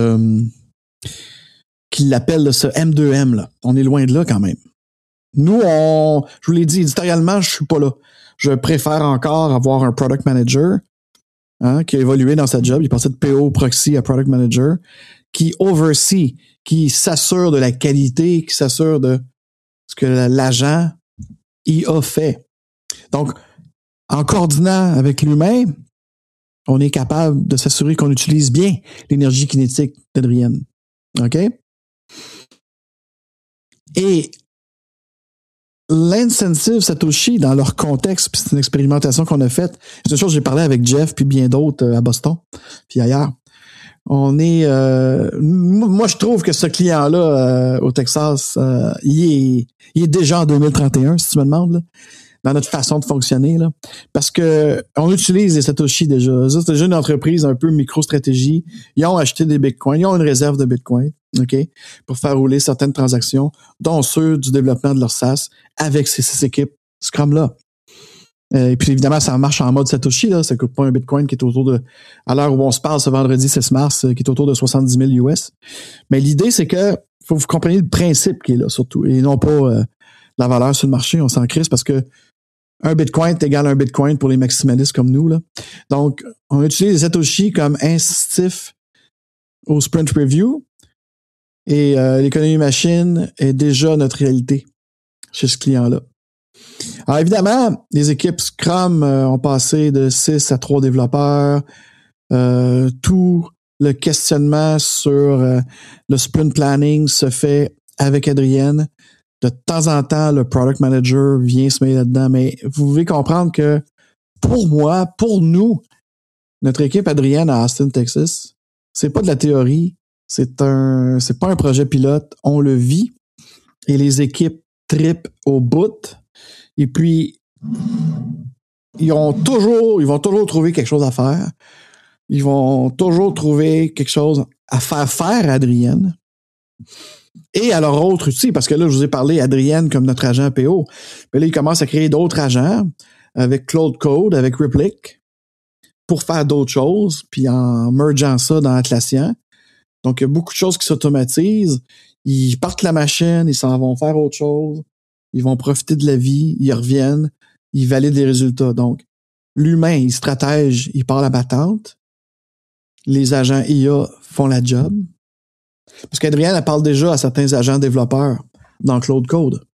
qu'il appelle ce M2M. Là. On est loin de là quand même. Nous, je vous l'ai dit, éditorialement, je suis pas là. Je préfère encore avoir un product manager qui a évolué dans sa job. Il est passé de PO proxy à product manager, qui oversee, qui s'assure de la qualité, qui s'assure de ce que l'agent y a fait. Donc, en coordonnant avec l'humain, on est capable de s'assurer qu'on utilise bien l'énergie kinétique d'Adrienne. OK? Et l'incentive Satoshi, dans leur contexte, puis c'est une expérimentation qu'on a faite. C'est une chose que j'ai parlé avec Jeff puis bien d'autres à Boston, puis ailleurs. On est... moi, je trouve que ce client-là au Texas, il est déjà en 2031, si tu me demandes. Là. dans notre façon de fonctionner, là. Parce que on utilise les Satoshi déjà. Ça, c'est déjà une entreprise un peu micro-stratégie. Ils ont acheté des bitcoins. Ils ont une réserve de bitcoin, OK, pour faire rouler certaines transactions, dont ceux du développement de leur SaaS avec ces équipes Scrum-là. Et puis, évidemment, ça marche en mode Satoshi, là. Ça coûte pas un bitcoin qui est autour de, à l'heure où on se parle ce vendredi 6 mars, qui est autour de 70 000 US. Mais l'idée, c'est que faut que vous compreniez le principe qui est là, surtout, et non pas la valeur sur le marché. On s'en crisse parce que un bitcoin est égal à un bitcoin pour les maximalistes comme nous, là. Donc, on utilise les Satoshi comme incitatif au sprint review et l'économie machine est déjà notre réalité chez ce client-là. Alors, évidemment, les équipes Scrum ont passé de 6 à 3 développeurs. Tout le questionnement sur le sprint planning se fait avec Adrienne. De temps en temps, le product manager vient se mettre là-dedans, mais vous devez comprendre que pour moi, pour nous, notre équipe Adrienne à Austin, Texas, c'est pas de la théorie, c'est pas un projet pilote, on le vit et les équipes tripent au bout. Et puis, ils vont toujours trouver quelque chose à faire. Ils vont toujours trouver quelque chose à faire à Adrienne. Et à leur autre aussi, parce que là, je vous ai parlé Adrienne comme notre agent PO. Mais là, ils commencent à créer d'autres agents avec Cloud Code, avec Replic, pour faire d'autres choses, puis en mergeant ça dans Atlassian. Donc, il y a beaucoup de choses qui s'automatisent. Ils partent la machine, ils s'en vont faire autre chose. Ils vont profiter de la vie, ils reviennent, ils valident les résultats. Donc, l'humain, il stratège, il part la battante. Les agents IA font la job. Parce qu'Adrienne, elle parle déjà à certains agents développeurs dans Cloud Code.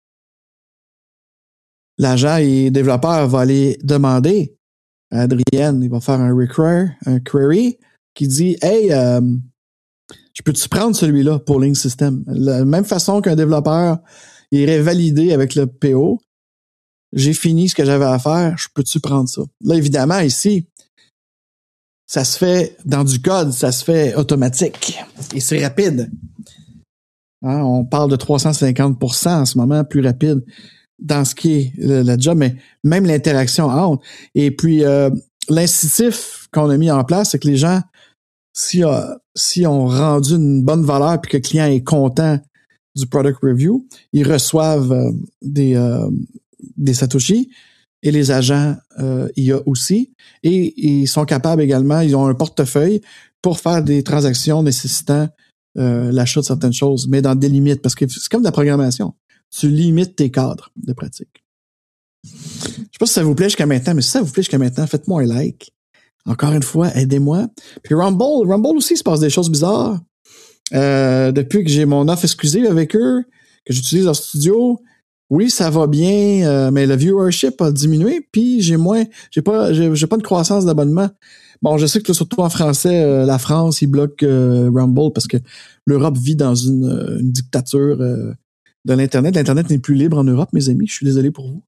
L'agent et développeur va aller demander à Adrienne, il va faire un query qui dit « Hey, je peux-tu prendre celui-là pour Link System? » De la même façon qu'un développeur irait valider avec le PO. J'ai fini ce que j'avais à faire, je peux-tu prendre ça? Là, évidemment, ici, ça se fait dans du code, ça se fait automatique et c'est rapide. Hein, on parle de 350% en ce moment, plus rapide dans ce qui est le job, mais même l'interaction entre. Et puis, l'incitif qu'on a mis en place, c'est que les gens, si on rendu une bonne valeur puis que le client est content du product review, ils reçoivent des Satoshi et les agents IA aussi. Et ils sont capables également, ils ont un portefeuille pour faire des transactions nécessitant l'achat de certaines choses, mais dans des limites, parce que c'est comme de la programmation. Tu limites tes cadres de pratique. Je sais pas si ça vous plaît jusqu'à maintenant, mais si ça vous plaît jusqu'à maintenant, faites-moi un like. Encore une fois, aidez-moi. Puis Rumble aussi, il se passe des choses bizarres. Depuis que j'ai mon offre exclusive avec eux, que j'utilise leur studio, oui, ça va bien, mais le viewership a diminué, puis j'ai pas de croissance d'abonnement. Bon, je sais que là, surtout en français, la France, ils bloquent Rumble parce que l'Europe vit dans une dictature de l'Internet. L'Internet n'est plus libre en Europe, mes amis. Je suis désolé pour vous.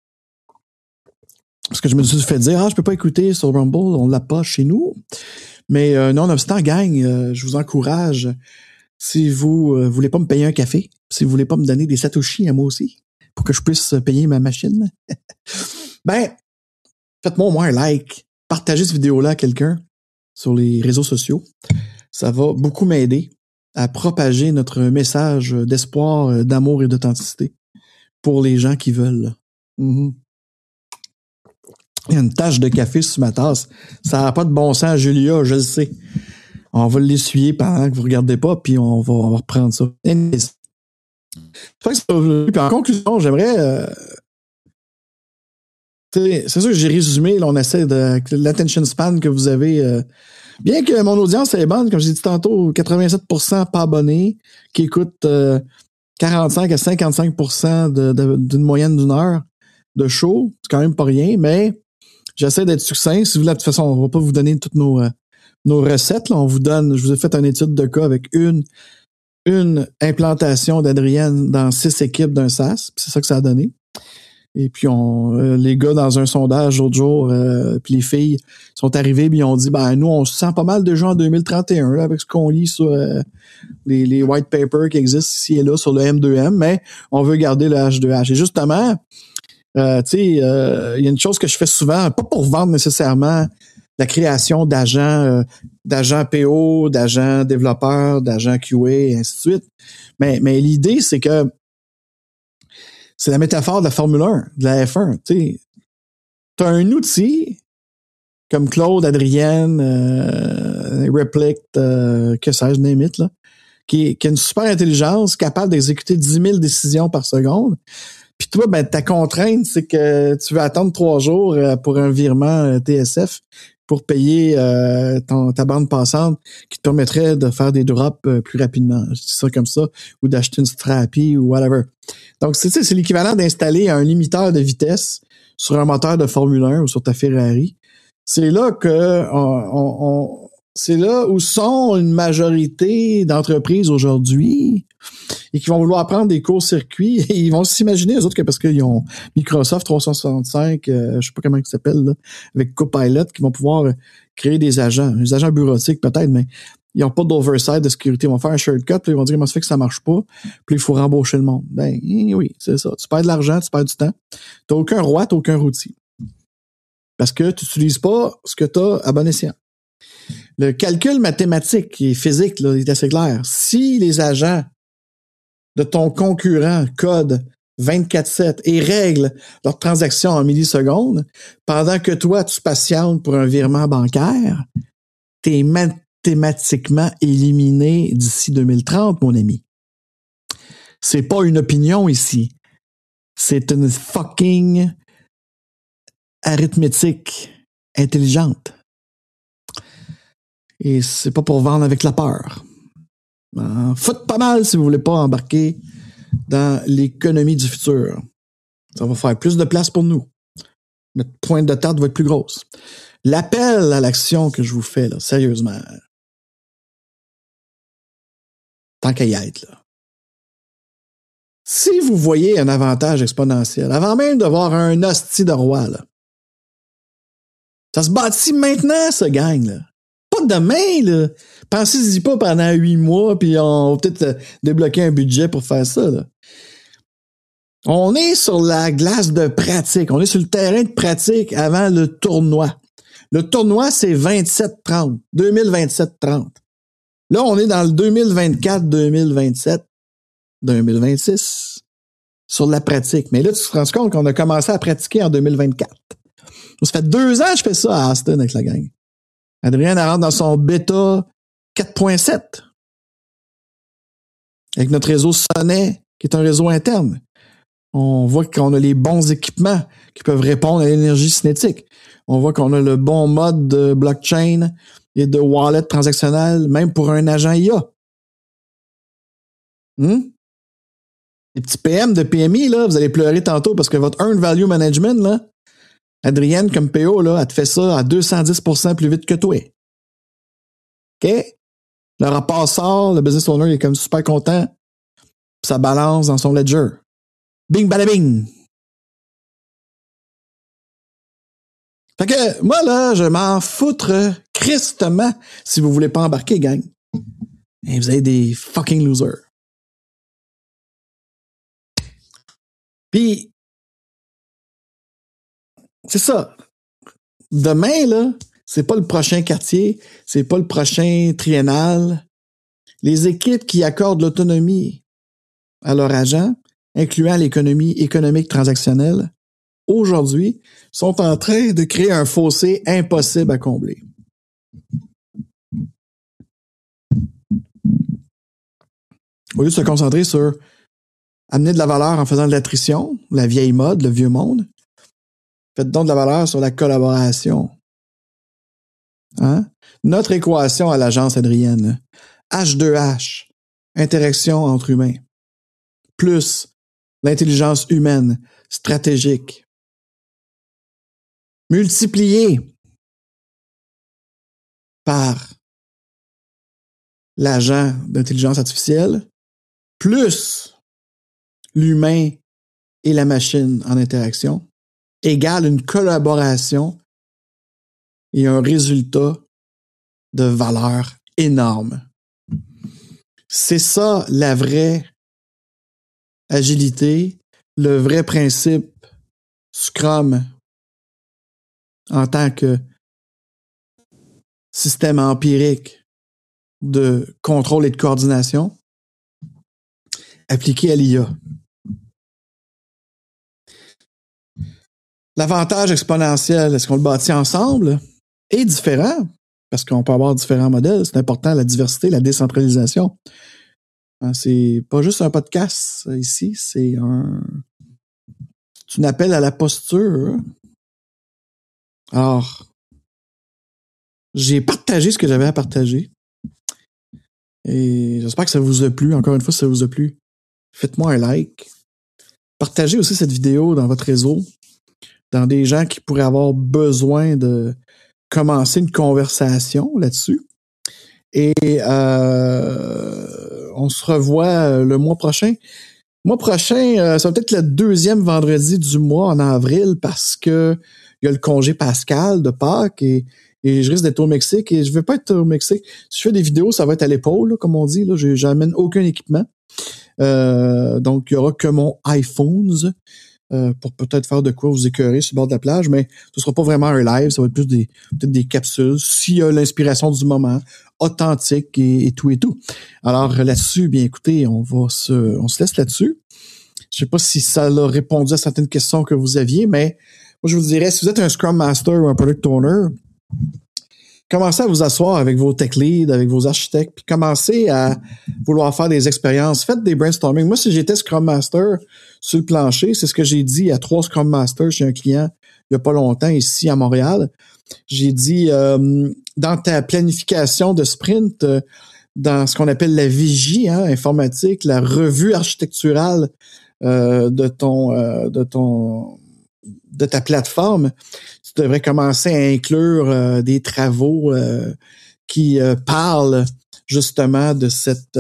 Parce que je me suis fait dire, je peux pas écouter sur Rumble, on l'a pas chez nous. Mais nonobstant, gang, je vous encourage, si vous voulez pas me payer un café, si vous voulez pas me donner des satoshi à moi aussi, pour que je puisse payer ma machine, ben, faites-moi au moins un like. Partagez cette vidéo-là à quelqu'un sur les réseaux sociaux. Ça va beaucoup m'aider à propager notre message d'espoir, d'amour et d'authenticité pour les gens qui veulent. Mm-hmm. Il y a une tache de café sur ma tasse. Ça n'a pas de bon sens, Julia, je le sais. On va l'essuyer pendant que vous ne regardez pas, puis on va reprendre ça. Puis en conclusion, j'aimerais... c'est sûr que j'ai résumé, là, on essaie de l'attention span que vous avez. Bien que mon audience est bonne, comme j'ai dit tantôt, 87% pas abonnés, qui écoutent 45 à 55% d'une moyenne d'une heure de show. C'est quand même pas rien, mais j'essaie d'être succinct. Si vous voulez, de toute façon, on va pas vous donner toutes nos recettes. Là. Je vous ai fait une étude de cas avec une implantation d'Adrienne dans 6 équipes d'un SaaS. C'est ça que ça a donné. Et puis, les gars, dans un sondage l'autre jour, puis les filles sont arrivées puis ils ont dit, nous, on se sent pas mal déjà en 2031, là, avec ce qu'on lit sur les white papers qui existent ici et là sur le M2M, mais on veut garder le H2H. Et justement, Il y a une chose que je fais souvent, pas pour vendre nécessairement la création d'agents PO, d'agents développeurs, d'agents QA, et ainsi de suite. Mais l'idée, c'est que c'est la métaphore de la Formule 1, de la F1. Tu as un outil comme Claude, Adrienne, Replict, que sais-je, name it, là, qui a une super intelligence, capable d'exécuter 10 000 décisions par seconde. Puis toi, ben, ta contrainte, c'est que tu vas attendre 3 jours pour un virement TSF pour payer ta bande passante qui te permettrait de faire des drops plus rapidement. Je dis ça comme ça. Ou d'acheter une Strappy ou whatever. Donc, c'est l'équivalent d'installer un limiteur de vitesse sur un moteur de Formule 1 ou sur ta Ferrari. C'est là que c'est là où sont une majorité d'entreprises aujourd'hui et qui vont vouloir prendre des courts-circuits et ils vont s'imaginer, eux autres, que parce qu'ils ont Microsoft 365, je sais pas comment il s'appelle, là, avec Copilot, qui vont pouvoir créer des agents bureautiques peut-être, mais ils n'ont pas d'oversight de sécurité. Ils vont faire un shortcut, puis ils vont dire comment ça fait que ça marche pas, puis il faut rembaucher le monde. Ben oui, c'est ça. Tu perds de l'argent, tu perds du temps. T'as aucun roi, t'as aucun routier. Parce que tu n'utilises pas ce que tu as à bon escient. Le calcul mathématique et physique là, est assez clair. Si les agents de ton concurrent codent 24/7 et règlent leurs transactions en millisecondes, pendant que toi, tu patientes pour un virement bancaire, tu es mathématiquement éliminé d'ici 2030, mon ami. C'est pas une opinion ici. C'est une fucking arithmétique intelligente. Et c'est pas pour vendre avec la peur. Faites pas mal si vous voulez pas embarquer dans l'économie du futur. Ça va faire plus de place pour nous. Notre pointe de tarte va être plus grosse. L'appel à l'action que je vous fais, là, sérieusement, tant qu'à y être, là. Si vous voyez un avantage exponentiel, avant même d'avoir un hostie de roi, là, ça se bâtit maintenant, ce gang, là. Pas demain, là. Pensez-y pas pendant 8 mois, puis on va peut-être débloquer un budget pour faire ça, là. On est sur la glace de pratique. On est sur le terrain de pratique avant le tournoi. Le tournoi, c'est 27-30. 2027-30. Là, on est dans le 2024, 2027, 2026 sur la pratique. Mais là, tu te rends compte qu'on a commencé à pratiquer en 2024. Ça fait 2 ans que je fais ça à Austin avec la gang. Adrien, elle rentre dans son bêta 4.7 avec notre réseau Sonnet, qui est un réseau interne. On voit qu'on a les bons équipements qui peuvent répondre à l'énergie cinétique. On voit qu'on a le bon mode de blockchain et de wallet transactionnel, même pour un agent IA. Les petits PM de PMI, là, vous allez pleurer tantôt parce que votre Earned Value Management, là, Adrienne, comme PO, là, elle te fait ça à 210% plus vite que toi. OK? Le rapport sort, le business owner il est comme super content, puis ça balance dans son ledger. Bing, bada, bing! Fait que, moi, là, je m'en foutre tristement si vous voulez pas embarquer, gang. Et vous avez des fucking losers. Puis, c'est ça. Demain, là, c'est pas le prochain quartier, c'est pas le prochain triennal. Les équipes qui accordent l'autonomie à leurs agents, incluant l'économie économique transactionnelle, aujourd'hui, sont en train de créer un fossé impossible à combler. Au lieu de se concentrer sur amener de la valeur en faisant de l'attrition, la vieille mode, le vieux monde, faites donc de la valeur sur la collaboration. Hein? Notre équation à l'agence Adrienne, H2H, interaction entre humains, plus l'intelligence humaine stratégique, multiplié par l'agent d'intelligence artificielle, plus l'humain et la machine en interaction, égale une collaboration et un résultat de valeur énorme. C'est ça la vraie agilité, le vrai principe Scrum en tant que système empirique de contrôle et de coordination appliqué à l'IA. L'avantage exponentiel, est-ce qu'on le bâtit ensemble, est différent, parce qu'on peut avoir différents modèles. C'est important, la diversité, la décentralisation. C'est pas juste un podcast, ici, c'est un appel à la posture. Alors, j'ai partagé ce que j'avais à partager. Et j'espère que ça vous a plu. Encore une fois, si ça vous a plu, faites-moi un like. Partagez aussi cette vidéo dans votre réseau, dans des gens qui pourraient avoir besoin de commencer une conversation là-dessus. Et on se revoit le mois prochain. Le mois prochain, ça va peut-être le deuxième vendredi du mois en avril parce que il y a le congé pascal de Pâques et je risque d'être au Mexique et je vais pas être au Mexique. Si je fais des vidéos, ça va être à l'épaule, là, comme on dit. Là, j'amène aucun équipement. Donc, il y aura que mon iPhone pour peut-être faire de quoi vous écœurer sur le bord de la plage, mais ce sera pas vraiment un live, ça va être plus peut-être des capsules, s'il y a l'inspiration du moment, authentique et tout et tout. Alors là-dessus, bien écoutez, on se laisse là-dessus. Je sais pas si ça a répondu à certaines questions que vous aviez, mais moi je vous dirais, si vous êtes un Scrum Master ou un Product Owner, commencez à vous asseoir avec vos tech leads, avec vos architectes, puis commencez à vouloir faire des expériences. Faites des brainstorming. Moi, si j'étais Scrum Master sur le plancher, c'est ce que j'ai dit à 3 Scrum Masters chez un client il n'y a pas longtemps ici à Montréal. J'ai dit, dans ta planification de sprint, dans ce qu'on appelle la vigie informatique, la revue architecturale de ta plateforme, tu devrais commencer à inclure des travaux qui parlent justement de cette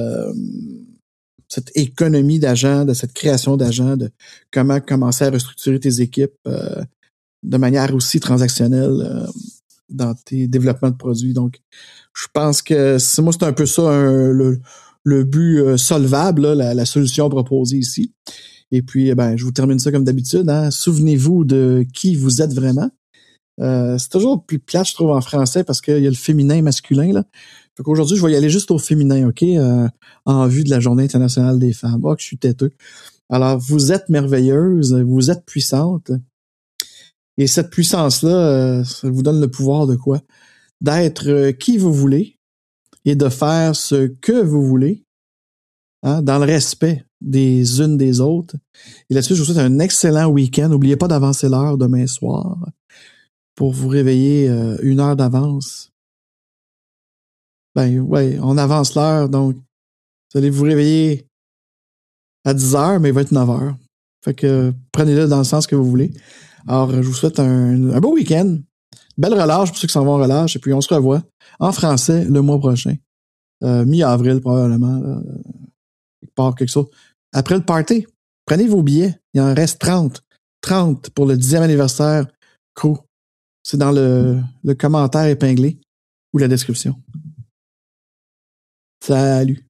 économie d'agents, de cette création d'agents, de comment commencer à restructurer tes équipes de manière aussi transactionnelle dans tes développements de produits. Donc, je pense que moi, c'est un peu ça le but solvable, là, la solution proposée ici. Et puis, je vous termine ça comme d'habitude. Souvenez-vous de qui vous êtes vraiment. C'est toujours plus plate, je trouve, en français, parce qu'il y a le féminin et masculin, là. Fait qu'aujourd'hui, je vais y aller juste au féminin, OK? En vue de la Journée internationale des femmes. Oh, que je suis têteux. Alors, vous êtes merveilleuse, vous êtes puissante. Et cette puissance-là, ça vous donne le pouvoir de quoi? D'être qui vous voulez et de faire ce que vous voulez, dans le respect des unes des autres. Et là-dessus, je vous souhaite un excellent week-end. N'oubliez pas d'avancer l'heure demain soir pour vous réveiller 1 heure d'avance. On avance l'heure, donc vous allez vous réveiller à 10 heures, mais il va être 9 heures. Fait que prenez-le dans le sens que vous voulez. Alors, je vous souhaite un beau week-end. Belle relâche pour ceux qui s'en vont en relâche. Et puis, on se revoit en français le mois prochain. Mi-avril, probablement. Quelque chose. Après le party, prenez vos billets. Il en reste 30. 30 pour le 10e anniversaire Crew. C'est dans le commentaire épinglé ou la description. Salut.